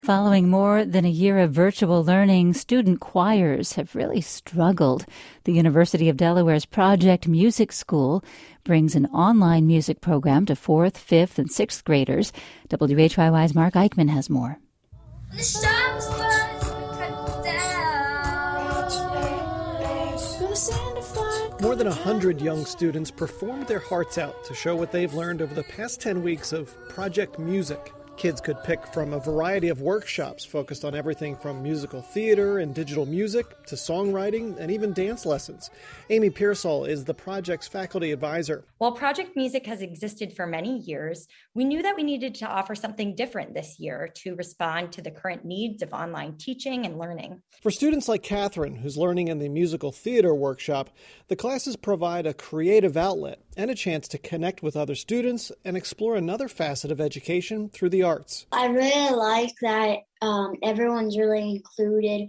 Following more than a year of virtual learning, student choirs have really struggled. The University of Delaware's Project Music School brings an online music program to 4th, 5th, and 6th graders. WHYY's Mark Eichman has more. More than 100 young students performed their hearts out to show what they've learned over the past 10 weeks of Project Music. Kids could pick from a variety of workshops focused on everything from musical theater and digital music to songwriting and even dance lessons. Amy Pearsall is the project's faculty advisor. While Project Music has existed for many years, we knew that we needed to offer something different this year to respond to the current needs of online teaching and learning. For students like Catherine, who's learning in the musical theater workshop, the classes provide a creative outlet and a chance to connect with other students and explore another facet of education through the arts. I really like that everyone's really included.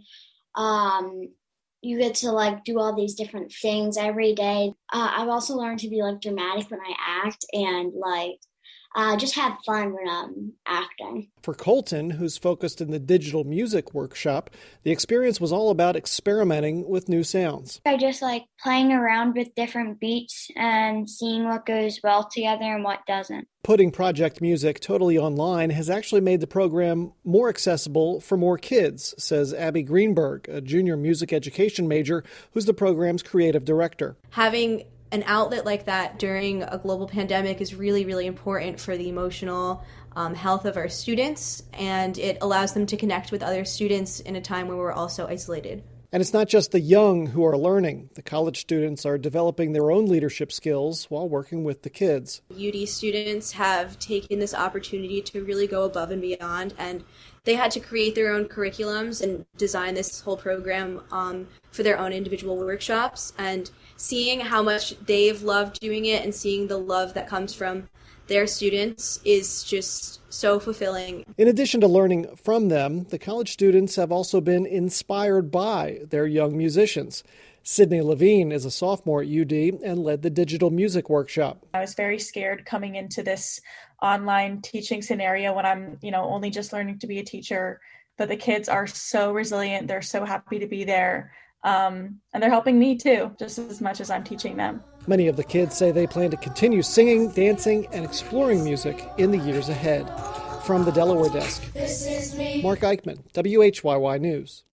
You get to do all these different things every day. I've also learned to be dramatic when I act and just have fun when I'm acting. For Colton, who's focused in the digital music workshop, the experience was all about experimenting with new sounds. I just like playing around with different beats and seeing what goes well together and what doesn't. Putting Project Music totally online has actually made the program more accessible for more kids, says Abby Greenberg, a junior music education major who's the program's creative director. Having an outlet like that during a global pandemic is really, really important for the emotional health of our students, and it allows them to connect with other students in a time when we're also isolated. And it's not just the young who are learning. The college students are developing their own leadership skills while working with the kids. UD students have taken this opportunity to really go above and beyond, and they had to create their own curriculums and design this whole program for their own individual workshops. And seeing how much they've loved doing it and seeing the love that comes from their students is just so fulfilling. In addition to learning from them, the college students have also been inspired by their young musicians. Sydney Levine is a sophomore at UD and led the digital music workshop. I was very scared coming into this online teaching scenario when I'm, only just learning to be a teacher. But the kids are so resilient. They're so happy to be there. And they're helping me too, just as much as I'm teaching them. Many of the kids say they plan to continue singing, dancing, and exploring music in the years ahead. From the Delaware desk, Mark Eichman, WHYY News.